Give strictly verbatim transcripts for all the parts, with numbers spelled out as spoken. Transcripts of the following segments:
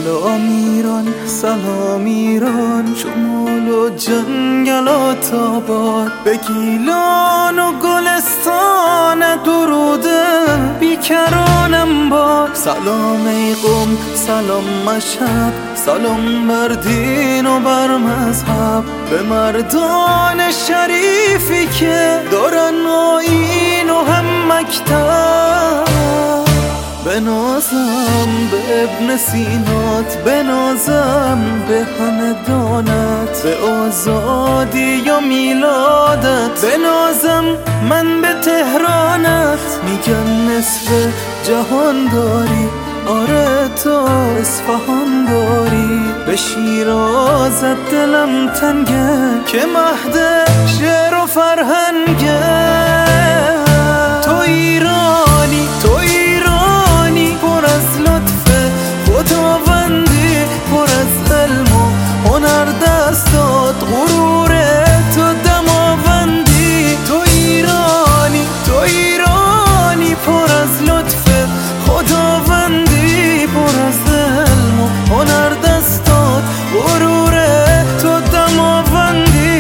سلام ایران، سلام ایران، شمال و جنگل و تاباد، به گیلان و گلستان دروده بیکرانم باد. سلام ای قم، سلام مشهد، سلام بر دین و بر مذهب، به مردان شریفی که دارن آیین و هم مکتب. بنازم به ابن سینات، بنازم به همدانت، به آزادی یا میلادت، بنازم من به تهرانت. میگن نصف جهان داری، آره تو اصفهان داری، به شیرازت دلم تنگه که مهد شعر و فرهنگه. تو ایرانی، تو ایرانی، پر از لطف خداوندی، پر از علم و هنر دستات، غرور تو دماوندی. تو ایرانی، تو ایرانی، پر از لطف خداوندی، پر از علم و هنر دستات، غرور تو دماوندی.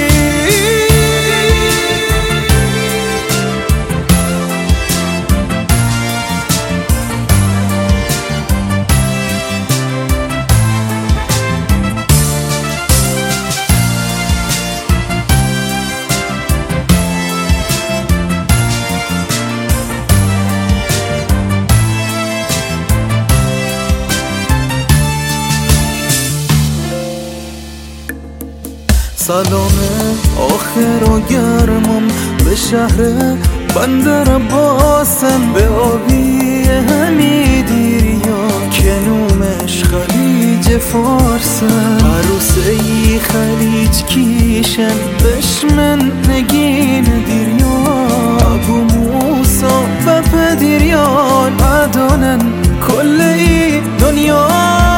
سلام آخر و گرمم به شهر بندر عباسم، به آبی همیدیریا که نومش خلیج فارسم. عروسه ای خلیج کیشن بشمن نگین دیریا، ابو موسا و پدیریان عدانن کل ای دنیا.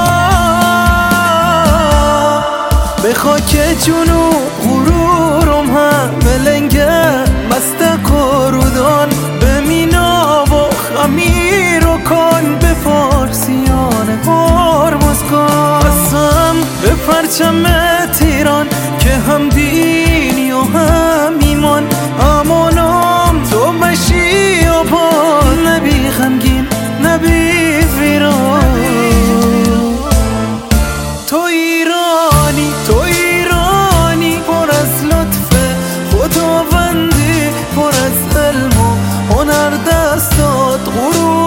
به خاک جنو غرورم هم بلنگه مست قرودان، به مینا و خمیر و کن، به فارسیان هرمز کن. قسم به پرچم تیران که هم دینی و هم ایمان، امانم تو بشی و پاد، نبی غمگین نبی ویران. تو ایرانی، تو ایرانی، پر از لطف خداوندی، پر از علم و هنر دستات، غرور